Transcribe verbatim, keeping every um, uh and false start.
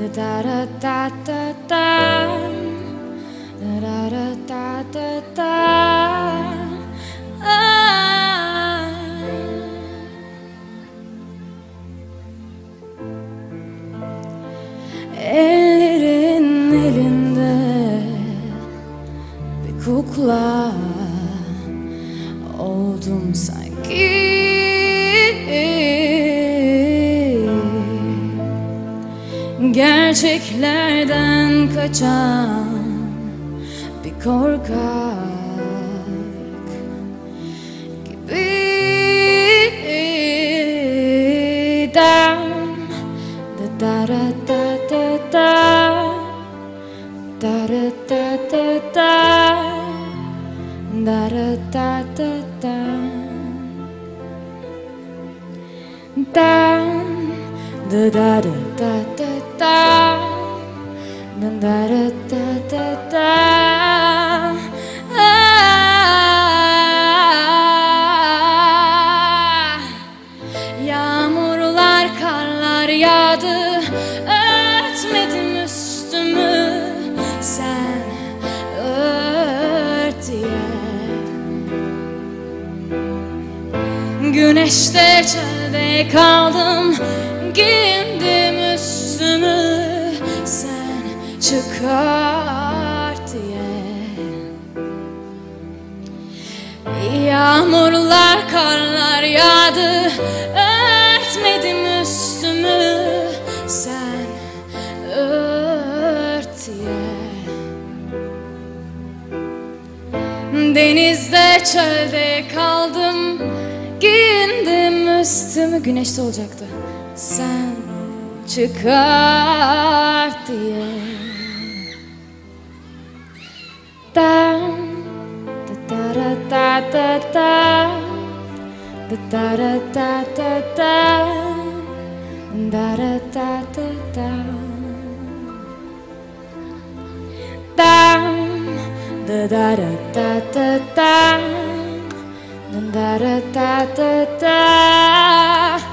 da da da da da, da da da da da. Ah. Ellerin elinde bir kukla oldum sanki. Gerçeklerden kaçan bir korkak gibi. Da da da da da da, da da da da da, da da da da da, da da da da da da da, da da da da da. Yağmurlar, karlar yağdı, örtmedim üstümü, sen ört diye. Güneşte çölde kaldım, giyindim üstümü, sen çıkart diye. Yağmurlar, karlar yağdı, örtmedim üstümü, sen ört diye. Denizde çölde kaldım, giyindim üstümü, güneşte olacaktı, sen çıkart diye. Da da da da da, da da da da da, da da da da da, da da da da da da, da da da da da.